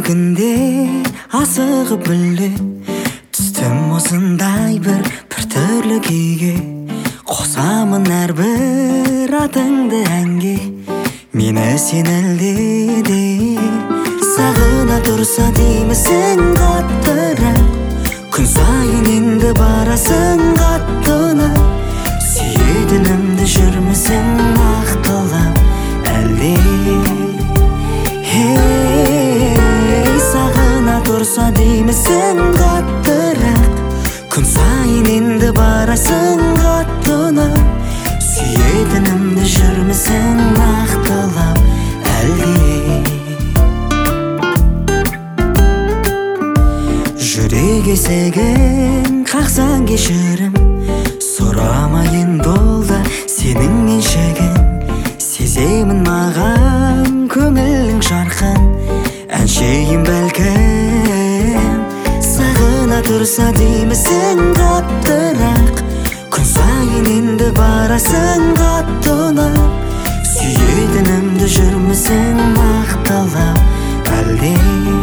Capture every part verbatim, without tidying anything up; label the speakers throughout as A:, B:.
A: жүрегінде асығып біле түстім осындай бір бір түрлі күйге. Қосамын әрбір атыңды әнге, мені сен әлде сағына тұрса деймісің қаттырақ. Күн сайын енді барасың қаттынып, сүйетінімді жүрмісің ақталап әлде. Ей, сағына тұрса деймісің қаттырақ. Күн сайын енді барасың қаттынып, сүйетінімді жүрмісің ақталап әлде. Жүрек есігін қақсаң кешірім, сұрамайын болды сенің еншігін. Сеземін маған көңілің жарқын, әншейін бәлкім. Сағына тұрса деймісің қаттырақ. Күн сайын енді барасың қаттынып, сүйетінімді жүрмісің ақталап әлде.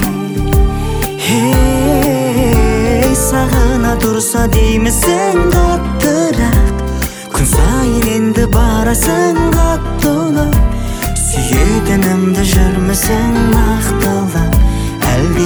A: Ей, сағына тұрса деймісің қаттырақ. Күн сайын енді барасың қаттынып, сүйетінімді жүрмісің ақталап әлде.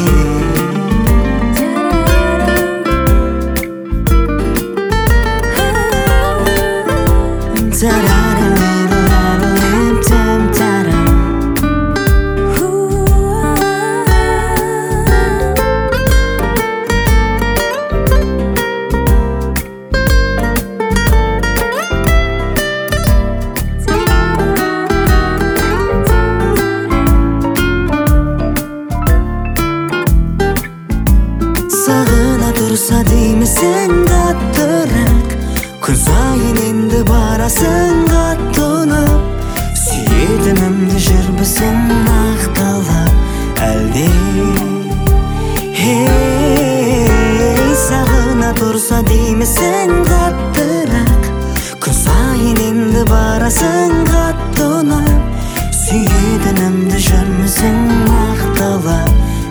A: Сағына тұрса деймісің қаттырақ. Күн сайын енді барасың қаттынып, сүйетінімді жүрмісің ақталап әлде. Ей, сағына тұрса деймісің қаттырақ. Күн сайын енді барасың қаттынып, сүйетінімді жүрмісің ақталап